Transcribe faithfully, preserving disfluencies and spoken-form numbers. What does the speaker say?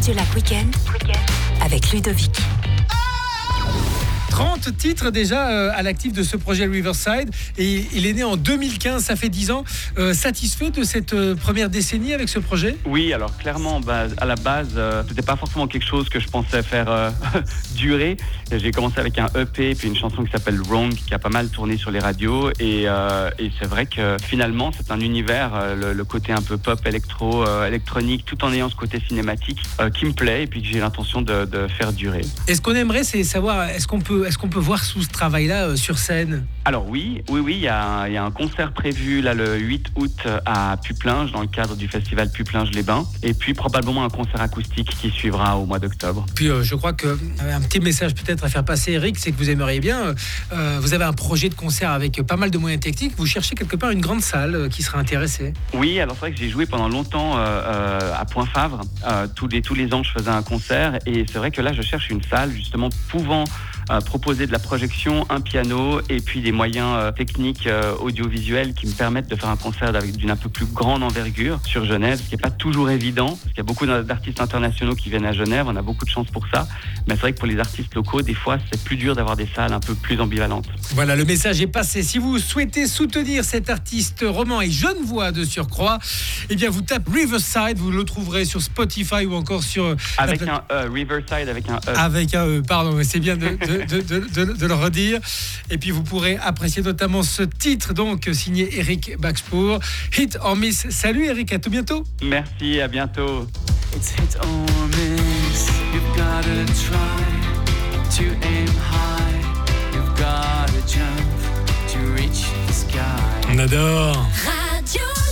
Radio Lac Weekend avec Ludovic. trente titres déjà euh, à l'actif de ce projet Riverside, et il est né en deux mille quinze, ça fait dix ans. Euh, satisfait de cette euh, première décennie avec ce projet ? Oui, alors clairement, bah, à la base, euh, c'était pas forcément quelque chose que je pensais faire euh, durer. J'ai commencé avec un E P, puis une chanson qui s'appelle Wrong, qui a pas mal tourné sur les radios, et, euh, et c'est vrai que finalement, c'est un univers, euh, le, le côté un peu pop, électro, euh, électronique, tout en ayant ce côté cinématique euh, qui me plaît, et puis que j'ai l'intention de, de faire durer. Et ce qu'on aimerait, c'est savoir, est-ce qu'on peut, est-ce qu'on peut voir sous ce travail-là euh, sur scène ? Alors oui, oui, oui, il y a, il y a un concert prévu là le huit août à Puplinges, dans le cadre du festival Puplinges-les-Bains, et puis probablement un concert acoustique qui suivra au mois d'octobre. Puis euh, je crois que euh, un petit message peut-être à faire passer, Eric, c'est que vous aimeriez bien, euh, vous avez un projet de concert avec pas mal de moyens techniques, vous cherchez quelque part une grande salle euh, qui sera intéressée. Oui, alors c'est vrai que j'ai joué pendant longtemps euh, euh, à Point Favre, euh, tous les tous les ans je faisais un concert, et c'est vrai que là je cherche une salle justement pouvant euh, proposer de la projection, un piano et puis des moyens euh, techniques euh, audiovisuels qui me permettent de faire un concert avec d'une un peu plus grande envergure sur Genève, ce qui n'est pas toujours évident, parce qu'il y a beaucoup d'artistes internationaux qui viennent à Genève, on a beaucoup de chance pour ça, mais c'est vrai que pour les artistes locaux, des fois, c'est plus dur d'avoir des salles un peu plus ambivalentes. Voilà, le message est passé. Si vous souhaitez soutenir cet artiste roman et genevois de surcroît, eh bien vous tapez Riverside, vous le trouverez sur Spotify ou encore sur... Avec la... un E, Riverside avec un E. Avec un E, pardon, mais c'est bien de, de, de, de, de, de le redire. Et puis vous pourrez apprécier notamment ce titre, donc signé Eric Baxpour, Hit or Miss. Salut Eric, à tout bientôt. Merci, à bientôt. It's hit or miss, you've gotta try to aim high, you've gotta jump to reach the sky. On adore. Radio